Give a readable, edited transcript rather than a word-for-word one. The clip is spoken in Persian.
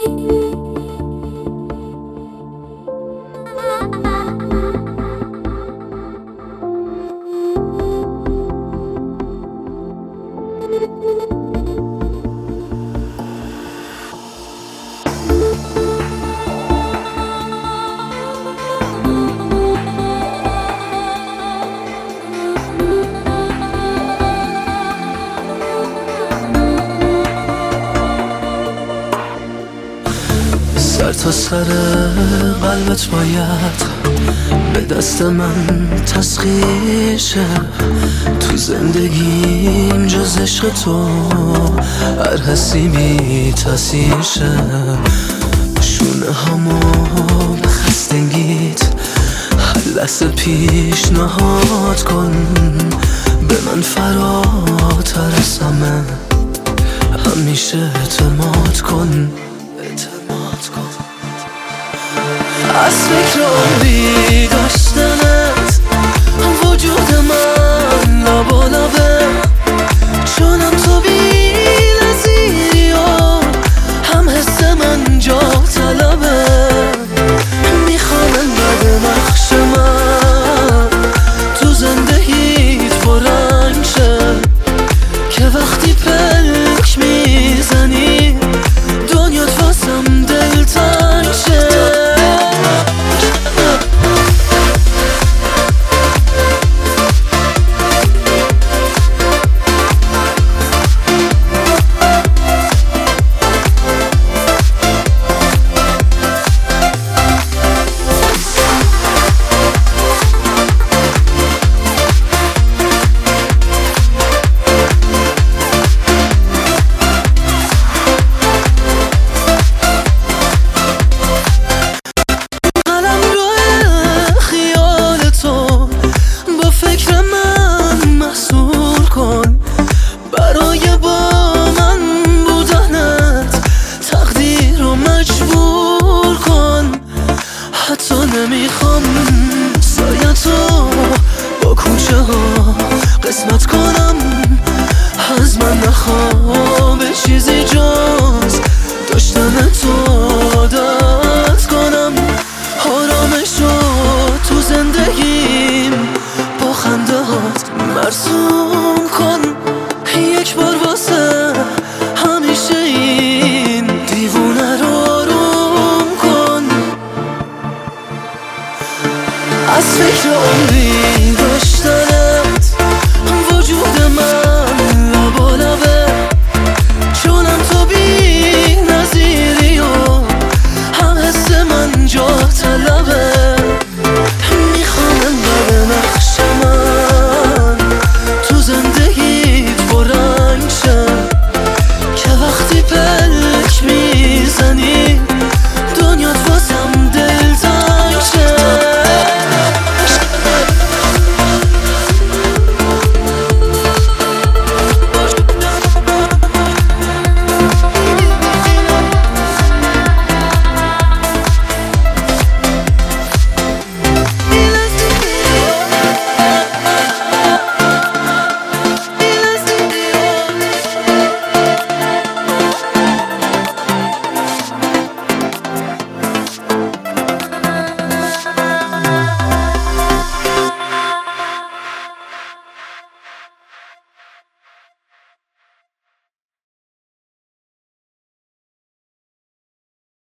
سر تا سر قلبت باید به دست من تسخیر شه. تو زندگیم جز عشق تو هر حسی بی تاثیر شه. شونه همو به خستگیت هر لحظه پیشنهاد کن. به من فراتر از همه همیشه اعتماد کن. از فکر عمری داشتنت وجود من لابالابه. چونم تو بی نظیری و هم حس من جا طلبه. میخوام انقدر نقش من تو زندگیت پررنگ شه که وقتی پلک میزنی دنیات واسم دلتنگ شه. برای با من بودنت تقدیر رو مجبور کن. حتی نمیخوام سایتو با کوچه ها قسمت کنم. از من نخواه به چیزی جز داشتن تو عادت کنم. آرامش رو تو زندگیم با خنده هات مرسوم کن. یک بار واسه همیشه این دیوونه رو آروم کن. از فکر عمری